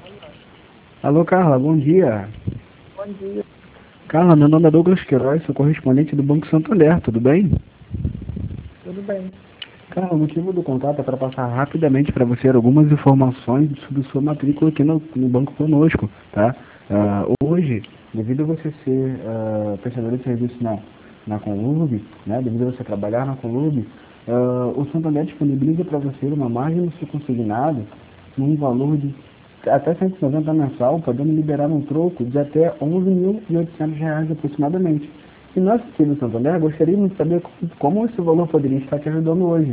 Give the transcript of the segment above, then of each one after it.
Alô, Carla, bom dia. Bom dia, Carla, meu nome é Douglas Queiroz, sou correspondente do Banco Santander, tudo bem? tudo bem? Carla, o motivo do contato é para passar rapidamente para você algumas informações sobre sua matrícula aqui no banco conosco, tá? Hoje, devido a você ser prestador de serviço na Conlurb, né, devido a você trabalhar na Conlurb, o Santander disponibiliza para você uma margem no seu consignado num valor de até 190 mensal, podendo liberar um troco de até R$ 11.800 aproximadamente. E nós aqui do Santander gostaríamos de saber como esse valor poderia estar te ajudando hoje.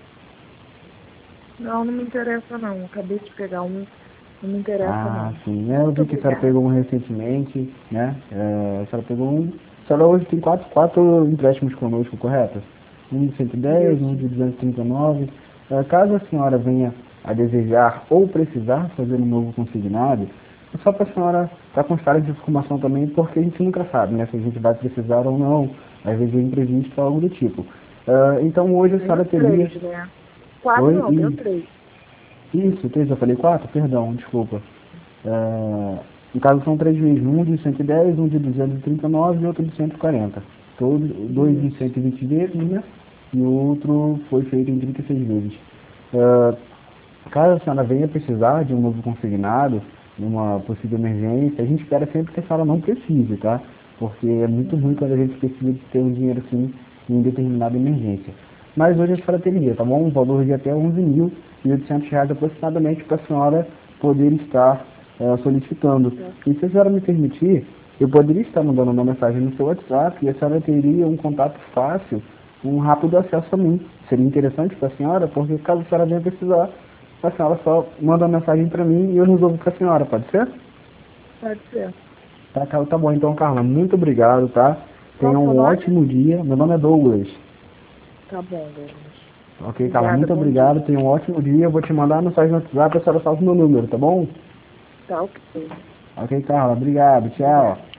Não, não me interessa não. Acabei de pegar um, não me interessa Ah, não. sim, né? Eu Muito vi que a senhora obrigada. pegou um recentemente, né? A senhora pegou um. A senhora hoje tem quatro empréstimos conosco, correto? Um de 110, um Isso. de 239. Caso a senhora venha a desejar ou precisar fazer um novo consignado, é só para a senhora para constar essa informação também, porque a gente nunca sabe, né? Se a gente vai precisar ou não. Às vezes é imprevisto, algo do tipo. Então hoje a senhora Tenho teria. três, né? Quatro Oi? não, tenho três. Isso, três, eu falei quatro? Perdão, desculpa. No caso são três mesmo, um de 110, um de 239 e outro de 140. Todos, dois de Isso. 120 vezes, né? E o outro foi feito em 36 vezes. Ah, Caso a senhora venha precisar de um novo consignado, numa possível emergência, a gente espera sempre que a senhora não precise, tá? Porque é muito ruim Uhum. quando a gente precisa de ter um dinheiro assim em determinada emergência. Mas hoje a senhora teria, tá bom? Um valor de até R$ 11.800 aproximadamente para a senhora poder estar solicitando. Tá. E se a senhora me permitir, eu poderia estar mandando uma mensagem no seu WhatsApp e a senhora teria um contato fácil, um rápido acesso a mim. Seria interessante para a senhora, porque caso a senhora venha precisar, a senhora só manda uma mensagem para mim e eu resolvo com a senhora, pode ser? Pode ser. Tá bom, então, Carla, muito obrigado, tá? Qual Tenha o seu um nome? ótimo dia. Meu nome é Douglas. Tá bom, Douglas. Ok, Carla, Obrigada, muito bom dia. obrigado. Tenha um ótimo dia. Eu vou te mandar a mensagem no WhatsApp, a senhora salva o meu número, tá bom? Tá ok. Ok, Carla, obrigado. Tchau. Obrigada.